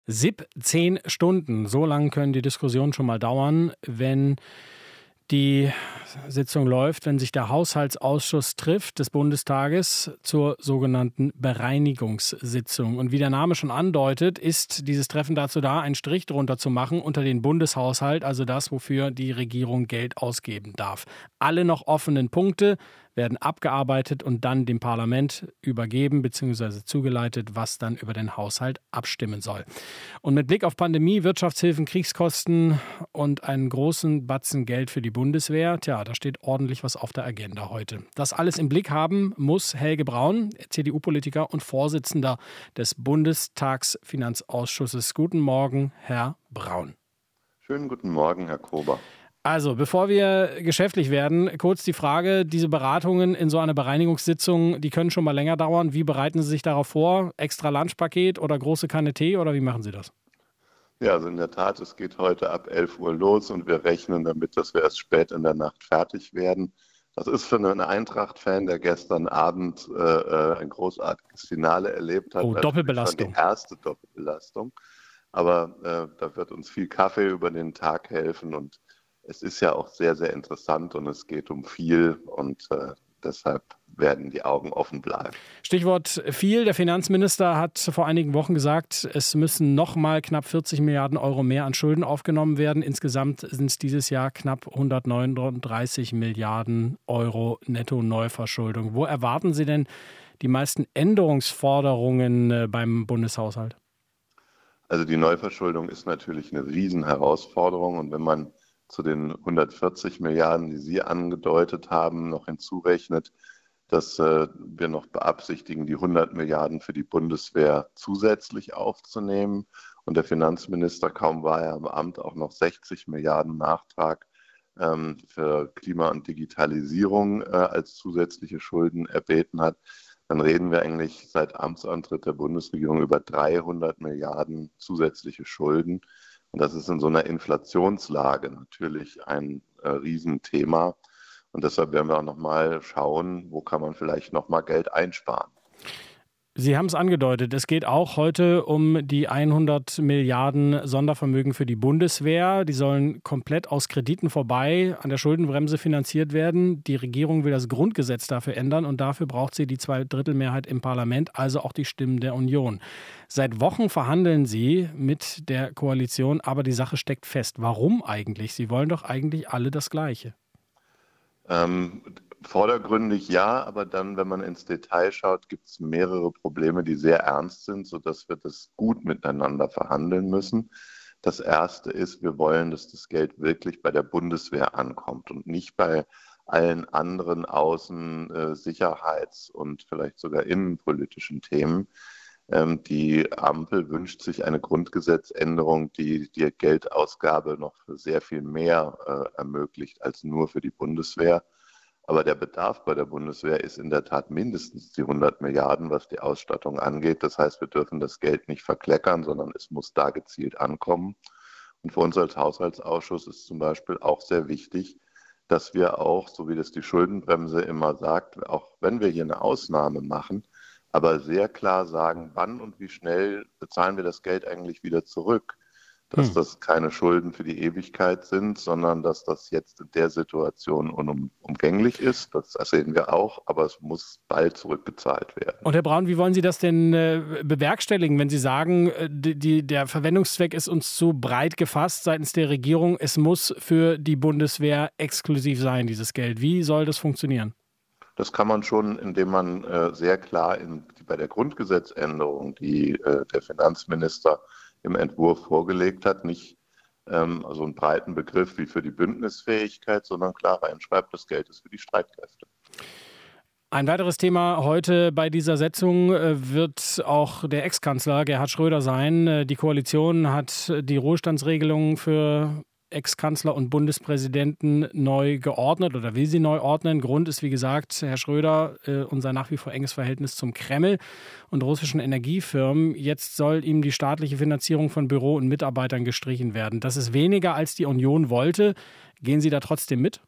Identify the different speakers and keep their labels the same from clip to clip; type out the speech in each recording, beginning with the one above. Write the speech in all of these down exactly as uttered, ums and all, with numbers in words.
Speaker 1: siebzehn Stunden, so lange können die Diskussionen schon mal dauern, wenn die Sitzung läuft, wenn sich der Haushaltsausschuss trifft des Bundestages zur sogenannten Bereinigungssitzung. Und wie der Name schon andeutet, ist dieses Treffen dazu da, einen Strich drunter zu machen unter den Bundeshaushalt, also das, wofür die Regierung Geld ausgeben darf. Alle noch offenen Punkte werden abgearbeitet und dann dem Parlament übergeben bzw. zugeleitet, was dann über den Haushalt abstimmen soll. Und mit Blick auf Pandemie, Wirtschaftshilfen, Kriegskosten und einen großen Batzen Geld für die Bundeswehr, tja, da steht ordentlich was auf der Agenda heute. Das alles im Blick haben muss Helge Braun, C D U-Politiker und Vorsitzender des Bundestagsfinanzausschusses. Guten Morgen, Herr Braun.
Speaker 2: Schönen guten Morgen, Herr Kober.
Speaker 1: Also, bevor wir geschäftlich werden, kurz die Frage, diese Beratungen in so einer Bereinigungssitzung, die können schon mal länger dauern. Wie bereiten Sie sich darauf vor? Extra Lunchpaket oder große Kanne Tee oder wie machen Sie das?
Speaker 2: Ja, also in der Tat, es geht heute ab elf Uhr los und wir rechnen damit, dass wir erst spät in der Nacht fertig werden. Das ist für einen Eintracht-Fan, der gestern Abend äh, ein großartiges Finale erlebt hat.
Speaker 1: Oh, Doppelbelastung.
Speaker 2: Die erste Doppelbelastung. Aber äh, da wird uns viel Kaffee über den Tag helfen und es ist ja auch sehr, sehr interessant und es geht um viel und äh, deshalb werden die Augen offen bleiben.
Speaker 1: Stichwort viel. Der Finanzminister hat vor einigen Wochen gesagt, es müssen noch mal knapp vierzig Milliarden Euro mehr an Schulden aufgenommen werden. Insgesamt sind es dieses Jahr knapp hundertneununddreißig Milliarden Euro Netto-Neuverschuldung. Wo erwarten Sie denn die meisten Änderungsforderungen beim Bundeshaushalt?
Speaker 2: Also die Neuverschuldung ist natürlich eine Riesenherausforderung und wenn man zu den hundertvierzig Milliarden, die Sie angedeutet haben, noch hinzurechnet, dass äh, wir noch beabsichtigen, die hundert Milliarden für die Bundeswehr zusätzlich aufzunehmen. Und der Finanzminister, kaum war er im Amt, auch noch sechzig Milliarden Nachtrag ähm, für Klima und Digitalisierung äh, als zusätzliche Schulden erbeten hat. Dann reden wir eigentlich seit Amtsantritt der Bundesregierung über dreihundert Milliarden zusätzliche Schulden. Und das ist in so einer Inflationslage natürlich ein äh, Riesenthema. Und deshalb werden wir auch nochmal schauen, wo kann man vielleicht nochmal Geld einsparen.
Speaker 1: Sie haben es angedeutet, es geht auch heute um die hundert Milliarden Sondervermögen für die Bundeswehr. Die sollen komplett aus Krediten vorbei an der Schuldenbremse finanziert werden. Die Regierung will das Grundgesetz dafür ändern und dafür braucht sie die Zweidrittelmehrheit im Parlament, also auch die Stimmen der Union. Seit Wochen verhandeln Sie mit der Koalition, aber die Sache steckt fest. Warum eigentlich? Sie wollen doch eigentlich alle das Gleiche.
Speaker 2: Ähm, vordergründig ja, aber dann, wenn man ins Detail schaut, gibt es mehrere Probleme, die sehr ernst sind, sodass wir das gut miteinander verhandeln müssen. Das erste ist, wir wollen, dass das Geld wirklich bei der Bundeswehr ankommt und nicht bei allen anderen Außen-, äh, Sicherheits- und vielleicht sogar innenpolitischen Themen. Ähm, die Ampel wünscht sich eine Grundgesetzänderung, die die Geldausgabe noch für sehr viel mehr äh, ermöglicht als nur für die Bundeswehr. Aber der Bedarf bei der Bundeswehr ist in der Tat mindestens die hundert Milliarden, was die Ausstattung angeht. Das heißt, wir dürfen das Geld nicht verkleckern, sondern es muss da gezielt ankommen. Und für uns als Haushaltsausschuss ist zum Beispiel auch sehr wichtig, dass wir auch, so wie das die Schuldenbremse immer sagt, auch wenn wir hier eine Ausnahme machen, aber sehr klar sagen, wann und wie schnell bezahlen wir das Geld eigentlich wieder zurück. Dass hm. das keine Schulden für die Ewigkeit sind, sondern dass das jetzt in der Situation unumgänglich ist. Das sehen wir auch, aber es muss bald zurückgezahlt werden.
Speaker 1: Und Herr Braun, wie wollen Sie das denn äh, bewerkstelligen, wenn Sie sagen, die, die, der Verwendungszweck ist uns zu breit gefasst seitens der Regierung, es muss für die Bundeswehr exklusiv sein, dieses Geld. Wie soll das funktionieren?
Speaker 2: Das kann man schon, indem man äh, sehr klar in, bei der Grundgesetzänderung, die äh, der Finanzminister im Entwurf vorgelegt hat, nicht ähm, so einen breiten Begriff wie für die Bündnisfähigkeit, sondern klar reinschreibt, das Geld ist für die Streitkräfte.
Speaker 1: Ein weiteres Thema heute bei dieser Sitzung wird auch der Ex-Kanzler Gerhard Schröder sein. Die Koalition hat die Ruhestandsregelung für Ex-Kanzler und Bundespräsidenten neu geordnet oder will sie neu ordnen. Grund ist, wie gesagt, Herr Schröder äh, und sein nach wie vor enges Verhältnis zum Kreml und russischen Energiefirmen. Jetzt soll ihm die staatliche Finanzierung von Büro und Mitarbeitern gestrichen werden. Das ist weniger, als die Union wollte. Gehen Sie da trotzdem mit?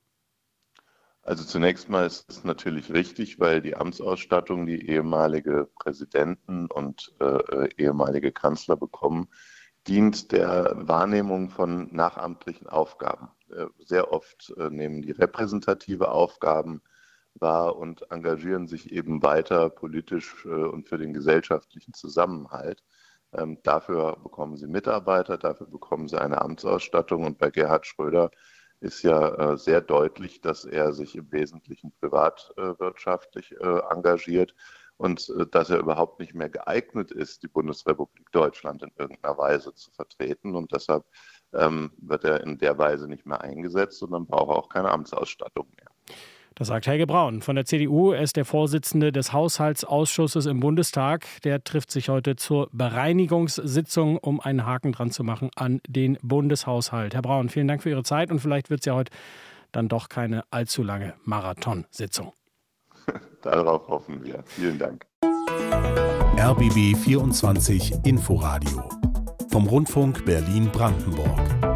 Speaker 2: Also zunächst mal ist es natürlich richtig, weil die Amtsausstattung, die ehemalige Präsidenten und äh, ehemalige Kanzler bekommen, dient der Wahrnehmung von nachamtlichen Aufgaben. Sehr oft nehmen die repräsentative Aufgaben wahr und engagieren sich eben weiter politisch und für den gesellschaftlichen Zusammenhalt. Dafür bekommen sie Mitarbeiter, dafür bekommen sie eine Amtsausstattung, und bei Gerhard Schröder ist ja sehr deutlich, dass er sich im Wesentlichen privatwirtschaftlich engagiert und dass er überhaupt nicht mehr geeignet ist, die Bundesrepublik Deutschland in irgendeiner Weise zu vertreten, und deshalb ähm, wird er in der Weise nicht mehr eingesetzt und dann braucht er auch keine Amtsausstattung mehr.
Speaker 1: Das sagt Helge Braun von der C D U. Er ist der Vorsitzende des Haushaltsausschusses im Bundestag. Der trifft sich heute zur Bereinigungssitzung, um einen Haken dran zu machen an den Bundeshaushalt. Herr Braun, vielen Dank für Ihre Zeit, und vielleicht wird es ja heute dann doch keine allzu lange Marathonsitzung.
Speaker 2: Darauf hoffen wir. Vielen Dank.
Speaker 3: R B B vierundzwanzig Inforadio vom Rundfunk Berlin-Brandenburg.